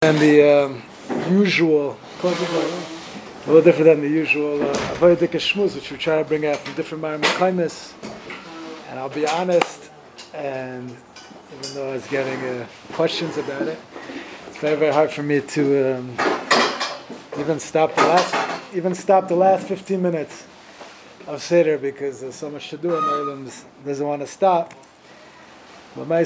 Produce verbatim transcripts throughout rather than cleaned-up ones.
than the um, usual, a little different than the usual avodah shmuz, which we try to bring out from different Marim kindness. And I'll be honest, and even though I was getting uh, questions about it, it's very, very hard for me to um, even stop the last, even stop the last fifteen minutes of Seder because there's so much to do, and Olam doesn't want to stop. But my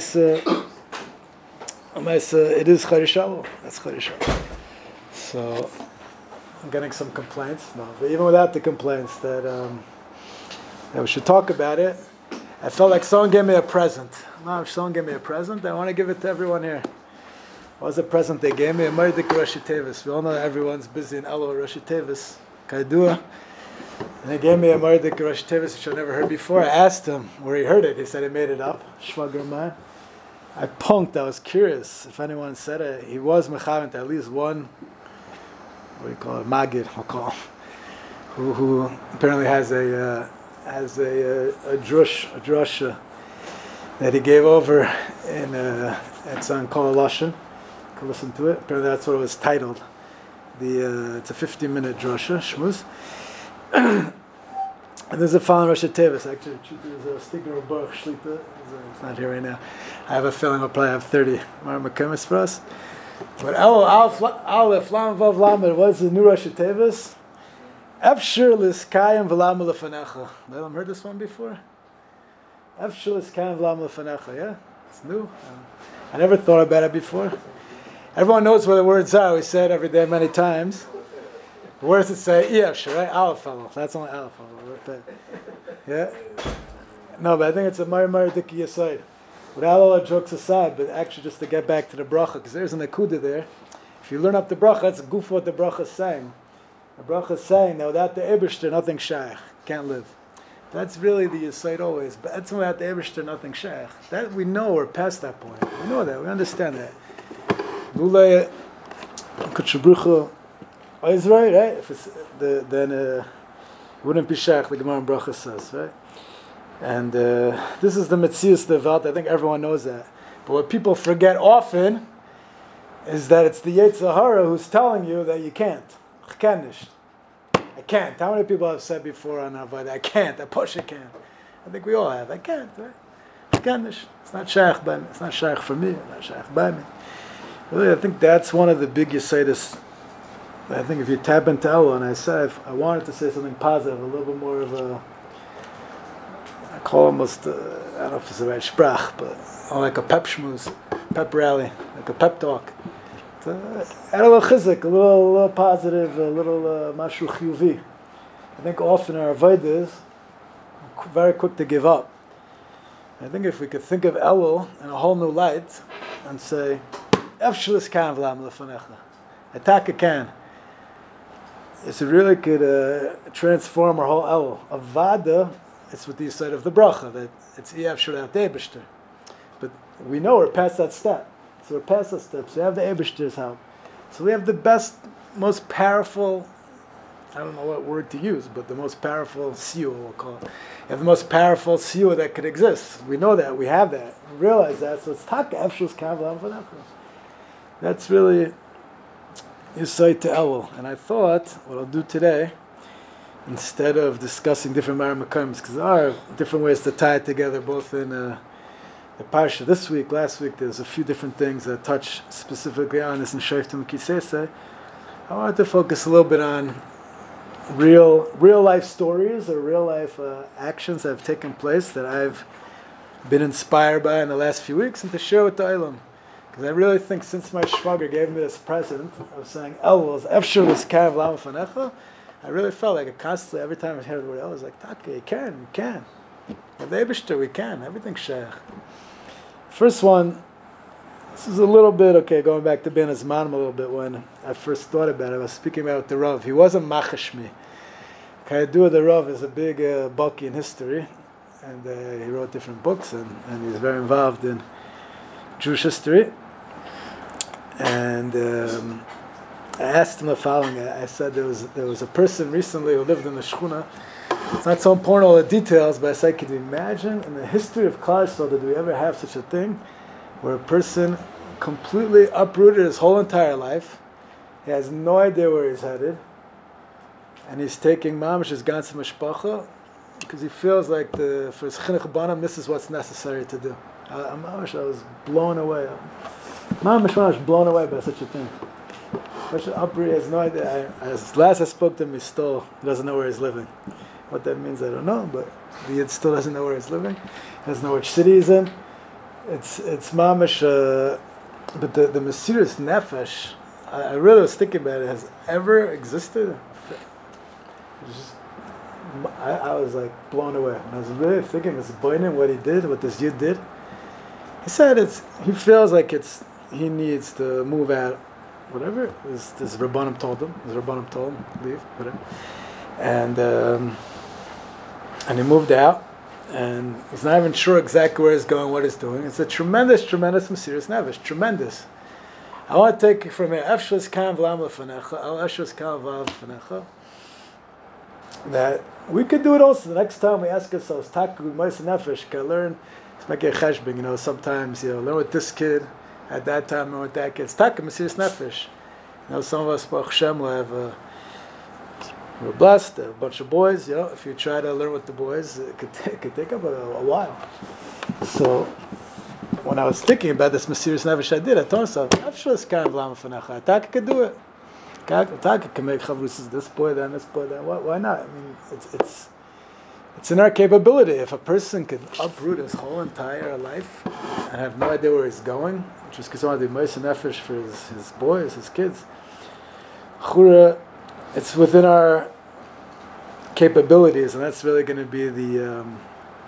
it is Chodesh Elul. That's Chodesh Elul. So I'm getting some complaints. No, but even without the complaints, that um, that we should talk about it. I felt like someone gave me a present. No, if someone gave me a present, I want to give it to everyone here. What was the present they gave me? A Mardik Rashi Tevis. We all know that everyone's busy in Elul Rashi Tevis. Kaidua. And they gave me a Mardik Rashi Tevis, which I never heard before. I asked him where he heard it. He said he made it up. Shvagar man. I punked. I was curious if anyone said it. He was mechavent at least one. What do you call it? Magid, I'll call him, who who apparently has a uh, has a a, a drush a drusha that he gave over in uh, it's on Kol Lashon. You can listen to it. Apparently that's what it was titled. The uh, it's a fifteen minute drusha shmuz. And there's a following Rosh Tevis. Actually, there's a Stigner Baruch Shlita. It's not here right now. I have a feeling we'll probably have thirty Mar Makamis for us. But El Aleph Lam Vav Lamed. What's the new Rosh Tevis? Efshir Liskayim V'Lam Lefanecha. Anyone heard this one before? Efshir Liskayim V'Lam Lefanecha. Yeah, it's new. Um, I never thought about it before. Everyone knows what the words are. We say it every day, many times. Where does it say? Efshir, right? Aleph fellow. That's only Aleph fellow. Yeah. No, but I think it's a Mar Mar Diki Yesod. Without all the jokes aside, but actually just to get back to the bracha, because there's an akuda there. If you learn up the bracha, that's goof what the bracha is saying. The bracha is saying that without the Eibishter, nothing shaykh, can't live. That's really the Yesod always. But that's without the Eibishter, nothing shaykh. That we know, we're past that point. We know that, we understand that. Lulay Kutshabrucha Israel, right? If it's the, then uh, it wouldn't be shaykh, the Gemara in Bracha says, right? And uh, this is the Metzius Devalt. I think everyone knows that. But what people forget often is that it's the Yetzer Hara who's telling you that you can't. I can't. How many people have said before on Avodah, I can't, I push, I can't. I think we all have. I can't, right? It's not shaykh by me. It's not shaykh for me. It's not shaykh by me. Really, I think that's one of the big Yesodis. I think if you tap into Elul, and I said I wanted to say something positive, a little bit more of a, I call almost, uh, I don't know if it's the right sprach, but like a pep shmooze, pep rally, like a pep talk. It's a, add a little chizik, a little, a little positive, a little uh, mashu chiyuvi. I think often our avodah is very quick to give up. I think if we could think of Elul in a whole new light and say, Efshlis kan v'lam lefanecha, attack a can. It's a really could uh, transform our whole Elul. Avada, it's with the side of the bracha, that it's Efshir out the Eibishter. But we know we're past that step. So we're past that step. So we have the Eibishter's help. So we have the best, most powerful, I don't know what word to use, but the most powerful siyur, we'll call it. We have the most powerful siyur that could exist. We know that. We have that. We realize that. So it's taka Efshir's kav l'am. That's really Yesod to Elul. And I thought what I'll do today, instead of discussing different Marim Mekayim, because there are different ways to tie it together, both in uh, the Parsha this week, last week, there's a few different things that touch specifically on this in Shoftim Kisesei. I wanted to focus a little bit on real real life stories or real life uh, actions that have taken place that I've been inspired by in the last few weeks, and to share with the Olam. Because I really think since my shvager gave me this present of saying Elul is Efshir Liskayim V'Lam Lefanecha, I really felt like it constantly, every time I heard the word Elul, I was like, Taka, you can, you can. With the Eibishter, we can. Everything's shaykh. First one, this is a little bit, okay, going back to Ben Azmanim a little bit, when I first thought about it, I was speaking about the Rav. He wasn't machash me. Kayadua the Rav is a big uh, bulky in history, and uh, he wrote different books, and, and he's very involved in Jewish history. And um, I asked him the following. I said there was there was a person recently who lived in the Shechuna. It's not so important all the details, but I said, could you imagine in the history of Klal Yisrael, did we ever have such a thing, where a person completely uprooted his whole entire life. He has no idea where he's headed. And he's taking mamash his ganze mishpacha because he feels like the, for his chinuch banam, this is what's necessary to do. I, I, mamash, I was blown away. Mamash, mamash, blown away by such a thing. Such an uproot, he has no idea. I, as last I spoke to him, he still doesn't know where he's living. What that means, I don't know, but the Yid still doesn't know where he's living. He doesn't know which city he's in. It's it's mamash, uh, but the, the Mesiras Nefesh, I, I really was thinking about it, has ever existed. It's just, I, I was like blown away. When I was really thinking, it's boining what he did, what this Yid did. He said it's he feels like it's he needs to move out, whatever. This, this Rabbanim told him. This Rabbanim told him leave, whatever. And um, and he moved out, and he's not even sure exactly where he's going, what he's doing. It's a tremendous, tremendous Mesiras Nefesh, tremendous. I want to take it from here. Efshos kan v'lam lefanecha, al efshos kan v'al lefanecha. That we could do it also. The next time we ask ourselves, Taku Mesiras Nefesh, can I learn? It's like a cheshbon, you know. Sometimes you know, learn with this kid at that time, learn with that kid. It's Taku Mesiras Nefesh. You know, some of us, Baruch Hashem, will have. Uh, We're blessed, a bunch of boys, you know, if you try to learn with the boys, it could take, it could take up a, a while. So, when I was thinking about this Mesiras Nefesh I did, I told myself, I'm sure this kind of lama fanecha. Taka could do it. Taka can make chavrusas, this boy, then this boy, then why, why not? I mean, it's, it's, it's in our capability. If a person could uproot his whole entire life and have no idea where he's going, which is because I want to do Mesiras Nefesh for his, his boys, his kids, chura, it's within our capabilities, and that's really going to be the um,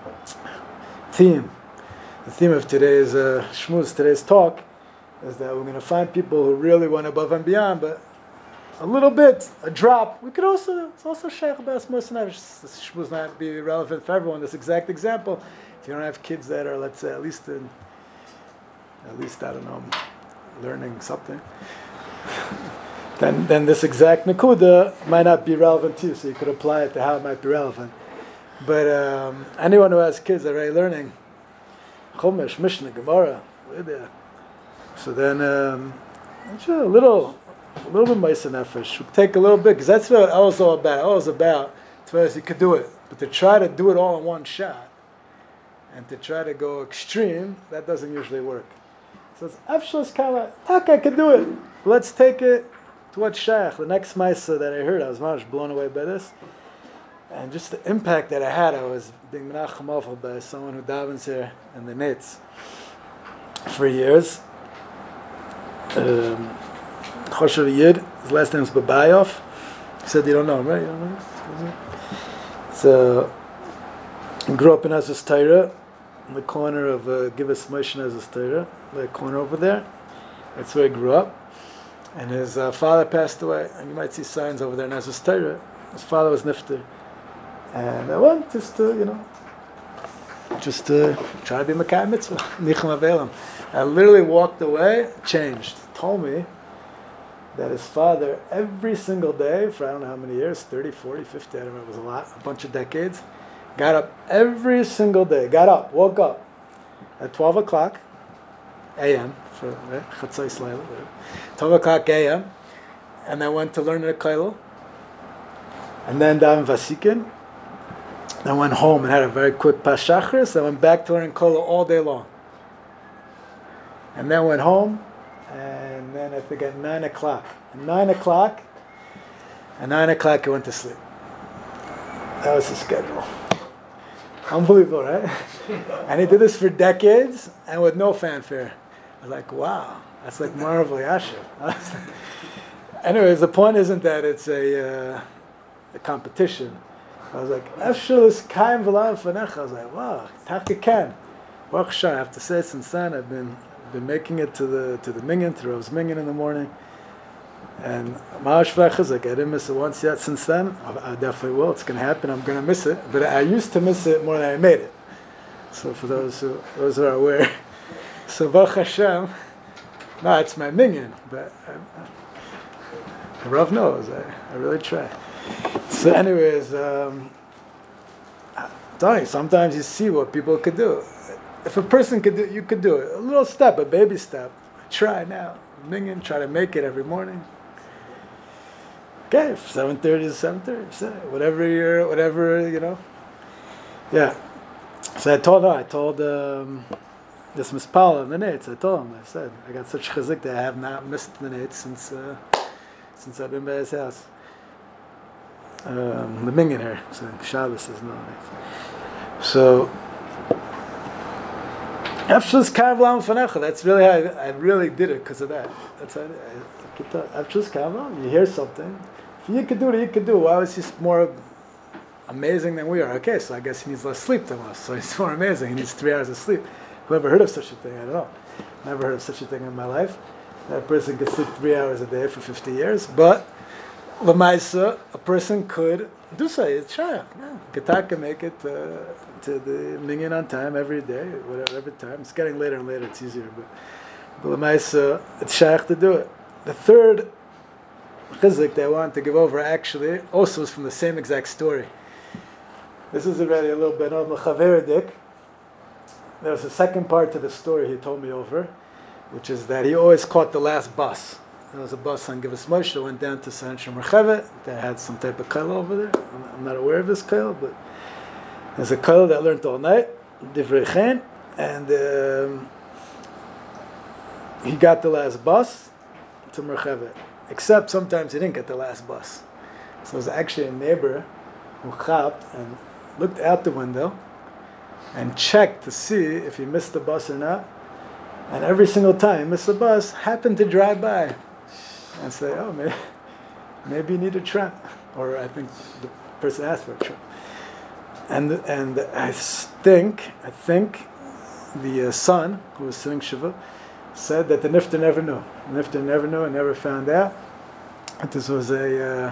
theme. The theme of today's uh, shmuz, today's talk, is that we're going to find people who really went above and beyond, but a little bit, a drop. We could also, it's also shaykh about Mesiras Nefesh. This shmuz not be relevant for everyone. This exact example, if you don't have kids that are, let's say, at least in, at least I don't know, learning something. Then, then this exact nakuda might not be relevant to you, so you could apply it to how it might be relevant. But um, anyone who has kids that are already learning Chumash, Mishnah, Gemara, we're there. So then, um, a little, a little bit Mesiras Nefesh. We'll take a little bit, because that's what all is all about. All is about, as far as you could do it. But to try to do it all in one shot, and to try to go extreme, that doesn't usually work. So it's Efshos Kala, tak, I could do it. Let's take it. What shaykh? The next Maisa that I heard, I was much blown away by this, and just the impact that I had. I was being menachem off by someone who davens here in the Nitz for years. Um, Choshev Yid, his last name is Babayov. He said you don't know him, right? You don't know him? So he grew up in Azus Torah, in the corner of uh, Givas Moshe Azus Torah, the corner over there. That's where he grew up. And his uh, father passed away, and you might see signs over there in Azus Torah. His father was nifter, and I went just to, you know, just to try to be Mekayim Mitzvah, Nichum Avelim. I literally walked away, changed, told me that his father, every single day, for I don't know how many years, thirty, forty, fifty, I don't know, it was a lot, a bunch of decades, got up every single day, got up, woke up at twelve o'clock a m, for right? Chatzos Leila, twelve o'clock a m, and then went to learn the Kollel, and then down Vasikin. I went home and had a very quick Pas Shachris. I went back to learn Kollel all day long, and then went home, and then I think at nine o'clock, at nine o'clock, at nine o'clock I went to sleep. That was his schedule. Unbelievable, right? And he did this for decades and with no fanfare. I was like, wow, that's like Marvel Yashiv. Anyways, the point isn't that it's a, uh, a competition. I was like, Efshos kaim v'lam fanecha. I was like, wow, Taka Ken. Baruch Hashem, I have to say since then, I've been been making it to the to the minyan, to Rov's minyan in the morning. And Ma'ash V'achazak, I didn't miss it once yet since then. I, I definitely will. It's going to happen. I'm going to miss it. But I used to miss it more than I made it. So for those who those who are aware. So Baruch Hashem, no, it's my minyan. But I, the Rav knows. I, I really try. So anyways, um, I'm telling you, sometimes you see what people could do. If a person could do it, you could do it. A little step, a baby step. try now. Minyan, try to make it every morning. Okay, seven thirty to seven thirty, whatever you're, whatever, you know. Yeah. So I told her, I told um, this Miss Paula in the Nates, I told him, I said, I got such chizik that I have not missed the Nates since uh, since I've been by his house. Um, the Minyan here, so Shabbos is no. So, Afshus Kav Lam Fanecha, that's really how I, I really did it because of that. That's how I, I, I Afshus Kav Lam, you hear something. If you could do it, you could do it. Why was he more amazing than we are? Okay, so I guess he needs less sleep than us, so he's more amazing. He needs three hours of sleep. Whoever heard of such a thing? I don't know. Never heard of such a thing in my life. That person could sleep three hours a day for fifty years, but Lamaisa, a person could do so. It's shayach. Gata can make it uh, to the minyan on time every day, whatever every time. It's getting later and later. It's easier, but but Lamaisa, it's shayach to do it. The third chizik that I wanted to give over actually also is from the same exact story. This is already a little bit on L'chaveridik. There was a second part to the story he told me over, which is that he always caught the last bus. There was a bus on Givas Moshe that went down to Sanchim Rechevet. They had some type of kail over there. I'm, I'm not aware of this kail, but there's a kail that I learned all night, Divrei Chen, and um, he got the last bus to Merchevet. Except sometimes he didn't get the last bus. So there was actually a neighbor who chapped and looked out the window and checked to see if he missed the bus or not. And every single time he missed the bus, happened to drive by and say, oh, maybe, maybe you need a tram. Or I think the person asked for a tram. And and I think, I think the uh, son, who was sitting Shiva, said that the Nifter never knew. The Nifter never knew and never found out that this was a, uh,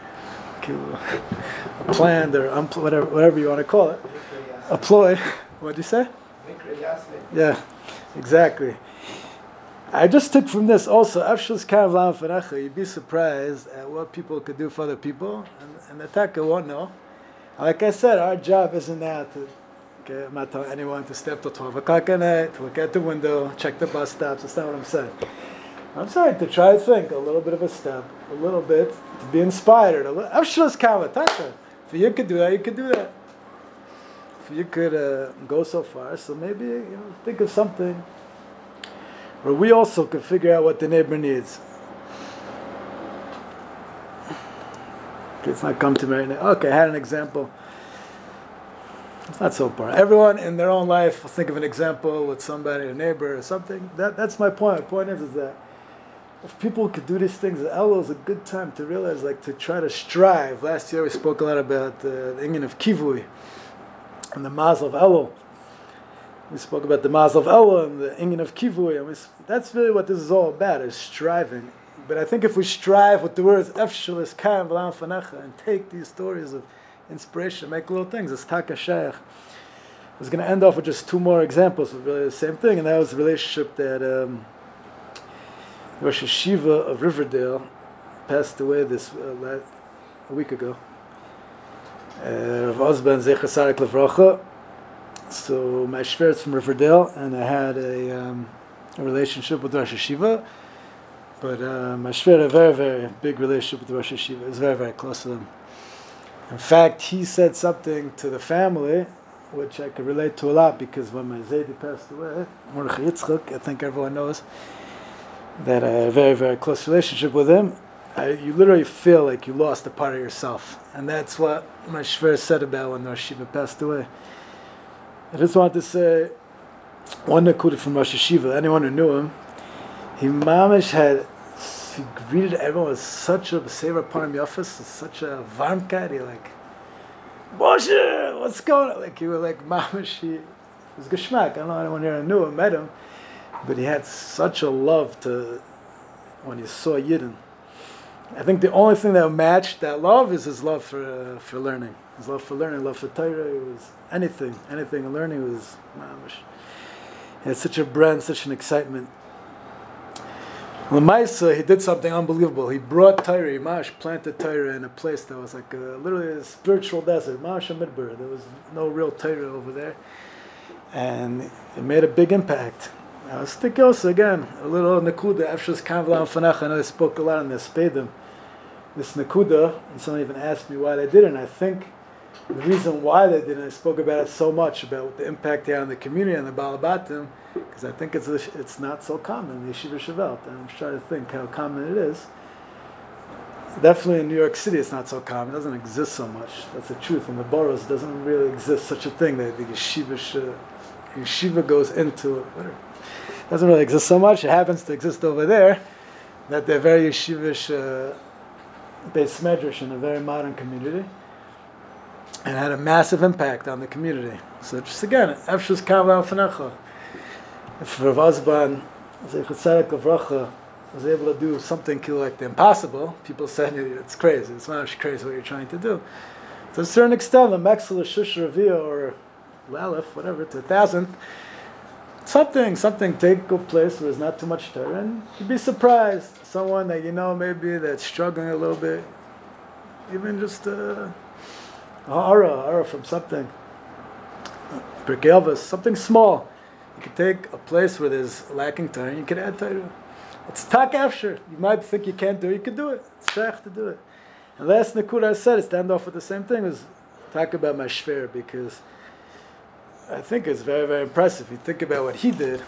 a planned or unpl- whatever, whatever you want to call it, a ploy. What did you say? Yeah, exactly. I just took from this also, Afshus Kav Lam Fanecha, you'd be surprised at what people could do for other people, and, and the Taka won't know. Like I said, our job isn't now to, okay, I'm not telling anyone to step to twelve o'clock at night, to look out the window, check the bus stops, that's not what I'm saying. I'm saying to try to think a little bit of a step, a little bit, to be inspired. Afshus Kav Taka. If you could do that, you could do that. If you could uh, go so far, so maybe, you know, think of something where we also could figure out what the neighbor needs. Okay, it's not come to me right now. Okay, I had an example. It's not so important. Everyone in their own life will think of an example with somebody, a neighbor or something. That That's my point. My point is, is that if people could do these things, Elul is a good time to realize, like, to try to strive. Last year we spoke a lot about uh, the Inyan of Kivui and the Mazel of Elul. We spoke about the Mazel of Elul and the Inyan of Kivui, and we, that's really what this is all about, is striving. But I think if we strive with the words Efshelis Kaim V'Lam Fanecha and take these stories of inspiration, make little things, it's Taka Shaykh. I was going to end off with just two more examples of really the same thing, and that was the relationship that um, Rosh Hashiva of Riverdale passed away this uh, last, a week ago. Rav Osban Zecher Sarik Levracha. So my shver is from Riverdale, and I had a, um, a relationship with Rosh Hashiva. But uh, my shver had a very, very big relationship with Rosh Hashiva. It was very, very close to them. In fact, he said something to the family, which I could relate to a lot, because when my Zaydi passed away, Mordechai Yitzchak, I think everyone knows that I had a very, very close relationship with him. I, you literally feel like you lost a part of yourself. And that's what my shver said about when Rosh Hashiva passed away. I just want to say one nakuda from Rosh Hashiva. Anyone who knew him, he mamish had, he greeted everyone with such a Sefer Panim Yafas, such a varmkeit. He like, Moshe, what's going on? Like, he was like mamish, he was geschmack. I don't know anyone here who knew him, met him, but he had such a love to, when he saw Yidden. I think the only thing that matched that love is his love for uh, for learning. His love for learning, love for Torah. It was anything, anything in learning was mamish. He had such a brand, such an excitement. L'maisa, he did something unbelievable. He brought Torah, Mash planted Torah in a place that was like a, literally a spiritual desert, Mash Midbar. There was no real Torah over there, and it made a big impact. I was thinking also, again, a little Nakuda, Efshus Kavlan Fanach. I know I spoke a lot on the Spedim. This Nakuda, and someone even asked me why they didn't. I think the reason why they didn't, I spoke about it so much, about the impact they had on the community and the Balabatim, because I think it's it's not so common in the Yeshiva Shavelt. And I'm just trying to think how common it is. Definitely in New York City it's not so common. It doesn't exist so much. That's the truth. In the boroughs, it doesn't really exist such a thing that the Yeshiva, sh- yeshiva goes into it. Whatever. It doesn't really exist so much. It happens to exist over there, that they're very yeshivish uh, based medrash in a very modern community, and had a massive impact on the community. So just again, Efshus Kavla Fanecha. If Rav Azban, Zeichut Tzedek Levracha, was able to do something like the impossible, people said it's crazy. It's not actually crazy what you're trying to do. To a certain extent, the Mexel, Shush Ravia, or Lalef, whatever, to a thousandth, something, something take a place where there's not too much Torah, and you'd be surprised. Someone that you know maybe that's struggling a little bit, even just uh, a hara, hara from something, Pirkei Avos, something small. You could take a place where there's lacking Torah, and you could add Torah. It's tak after. You might think you can't do it, you could do it. It's shaykh to do it. And last Nakuda I said, stand off with the same thing, was talk about my shver, because I think it's very, very impressive. You think about what he did.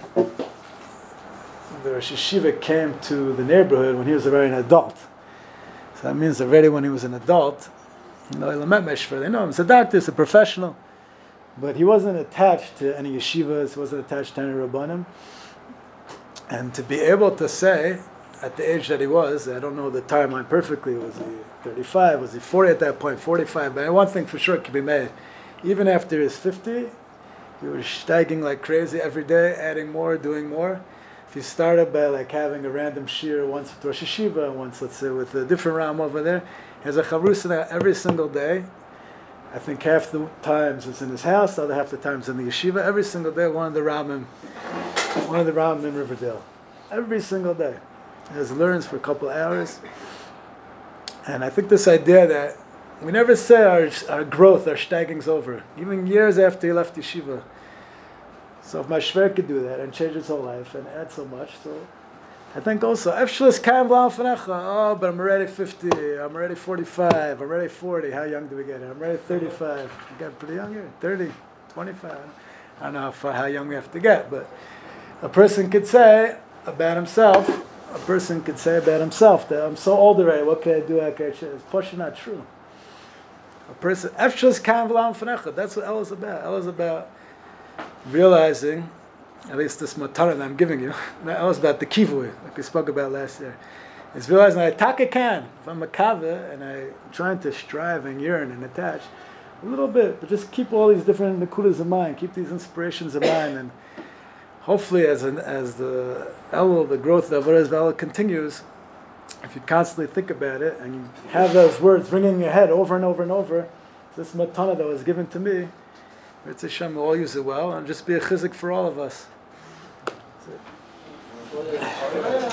The Rosh Yeshiva came to the neighborhood when he was already an adult. So that means already when he was an adult, you know, he met my shver. They know him. He's a doctor, he's a professional. But he wasn't attached to any yeshivas, he wasn't attached to any rabbanim. And to be able to say, at the age that he was, I don't know the timeline perfectly, was he thirty-five, was he forty at that point, forty-five, but one thing for sure can be made. Even after his fifty, he was steiging like crazy every day, adding more, doing more. If you started by like having a random shir once with Rosh Yeshiva, once let's say with a different ram over there, he has a chavrusa every single day. I think half the times it's in his house, the other half the times in the yeshiva. Every single day, one of the ramim, one of the ramim in Riverdale. Every single day. He has learns for a couple of hours. And I think this idea that we never say our, our growth, our steiging's over. Even years after he left yeshiva. So if my shver could do that and change his whole life and add so much, so I think also, Efshlis Kaim B'Lam Fanecha. Oh, but I'm already fifty, I'm already forty-five, I'm already forty. How young do we get here? I'm already thirty-five. We got pretty young here. thirty, twenty-five. I don't know how, far, how young we have to get, but a person could say about himself, a person could say about himself that I'm so old already, what can I do? It's probably not true. A person, Efshlis Kaim B'Lam Fanecha. That's what El is about. El is about realizing, at least this matana that I'm giving you, that was about the kivui, like we spoke about last year. Is realizing that I taka can, if I'm a kava and I'm trying to strive and yearn and attach a little bit, but just keep all these different nakudas in mind, keep these inspirations in mind, and hopefully as an, as the elul, the growth of Avodas V'Elul continues, if you constantly think about it and you have those words ringing in your head over and over and over, this matana that was given to me, it's Hashem, we'll all use it well, and just be a chizik for all of us. That's it.